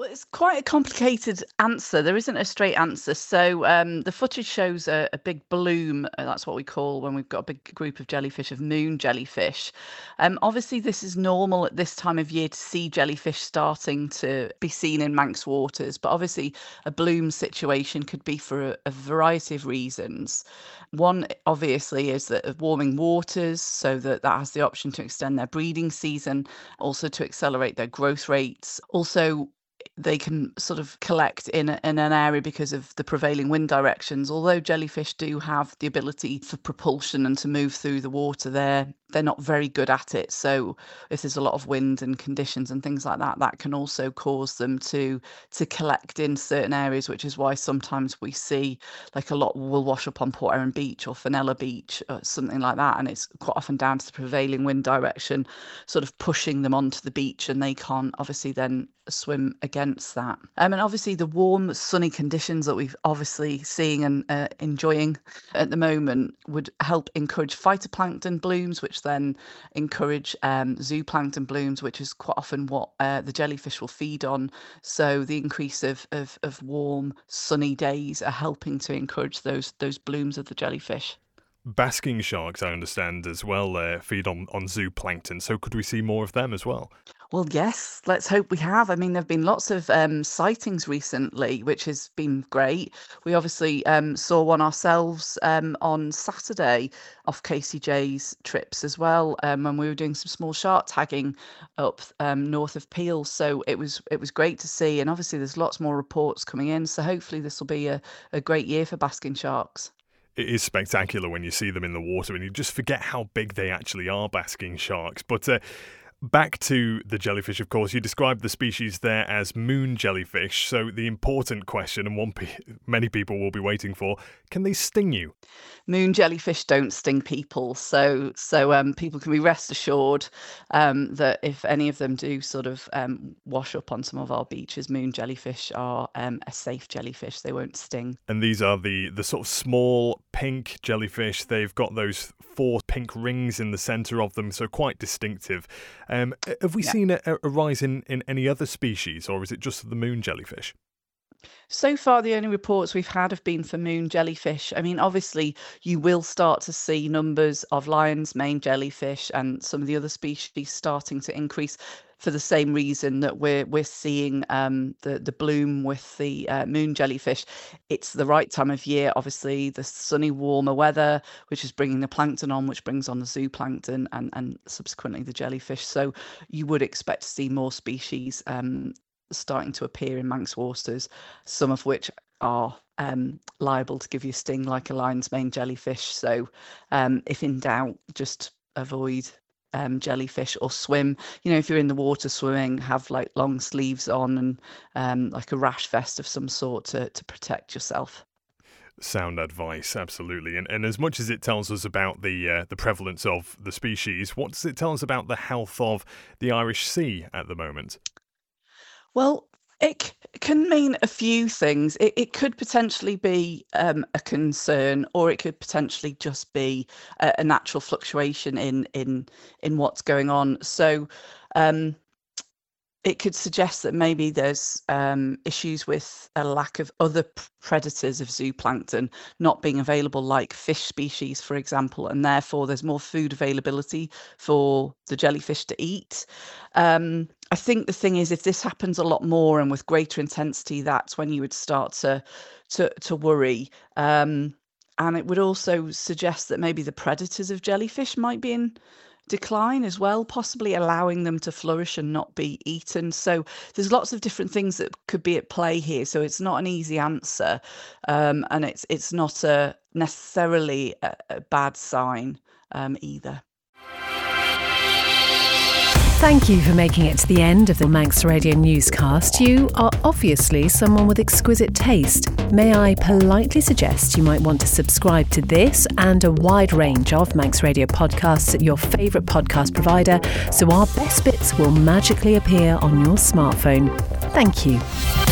Well, it's quite a complicated answer. There isn't a straight answer. So the footage shows a big bloom. That's what we call when we've got a big group of jellyfish, of moon jellyfish. Obviously, this is normal at this time of year to see jellyfish starting to be seen in Manx waters. But obviously, a bloom situation could be for a variety of reasons. One, obviously, is that of warming waters, so that has the option to extend their breeding season, also to accelerate their growth rates. Also, they can sort of collect in an area because of the prevailing wind directions. Although jellyfish do have the ability for propulsion and to move through the water, they're not very good at it. So if there's a lot of wind and conditions and things like that, that can also cause them to collect in certain areas, which is why sometimes we see like a lot will wash up on Port Erin Beach or Fenella Beach or something like that. And it's quite often down to the prevailing wind direction, sort of pushing them onto the beach, and they can't obviously then swim against that. And obviously the warm, sunny conditions that we've obviously seeing and enjoying at the moment would help encourage phytoplankton blooms, which then encourage zooplankton blooms, which is quite often what the jellyfish will feed on. So the increase of warm, sunny days are helping to encourage those blooms of the jellyfish. Basking sharks, I understand, as well, feed on zooplankton. So could we see more of them as well? Well, yes, let's hope we have. I mean, there have been lots of sightings recently, which has been great. We obviously saw one ourselves on Saturday off KCJ's trips as well, when we were doing some small shark tagging up north of Peel. So it was great to see. And obviously there's lots more reports coming in. So hopefully this will be a great year for basking sharks. It is spectacular when you see them in the water and you just forget how big they actually are, basking sharks. But back to the jellyfish, of course, you described the species there as moon jellyfish. So the important question, and one many people will be waiting for, can they sting you? Moon jellyfish don't sting people, so people can be rest assured that if any of them do sort of wash up on some of our beaches, moon jellyfish are a safe jellyfish. They won't sting. And these are the sort of small pink jellyfish. They've got those 4 pink rings in the centre of them, so quite distinctive. Have we seen a rise in any other species, or is it just the moon jellyfish? So far, the only reports we've had have been for moon jellyfish. I mean, obviously, you will start to see numbers of lion's mane jellyfish and some of the other species starting to increase for the same reason that we're seeing the bloom with the moon jellyfish. It's the right time of year, obviously, the sunny, warmer weather, which is bringing the plankton on, which brings on the zooplankton and subsequently the jellyfish. So you would expect to see more species starting to appear in Manx waters, some of which are liable to give you a sting like a lion's mane jellyfish. So if in doubt, just avoid jellyfish or swim. If you're in the water swimming, have like long sleeves on and like a rash vest of some sort to protect yourself. Sound advice, absolutely. And as much as it tells us about the prevalence of the species, what does it tell us about the health of the Irish Sea at the moment? Well, it can mean a few things. It could potentially be a concern, or it could potentially just be a natural fluctuation in what's going on. So it could suggest that maybe there's issues with a lack of other predators of zooplankton not being available, like fish species, for example, and therefore there's more food availability for the jellyfish to eat. I think the thing is, if this happens a lot more and with greater intensity, that's when you would start to worry. And it would also suggest that maybe the predators of jellyfish might be in decline as well, possibly allowing them to flourish and not be eaten. So there's lots of different things that could be at play here. So it's not an easy answer, and it's not necessarily a bad sign either. Thank you for making it to the end of the Manx Radio newscast. You are obviously someone with exquisite taste. May I politely suggest you might want to subscribe to this and a wide range of Manx Radio podcasts at your favourite podcast provider, so our best bits will magically appear on your smartphone. Thank you.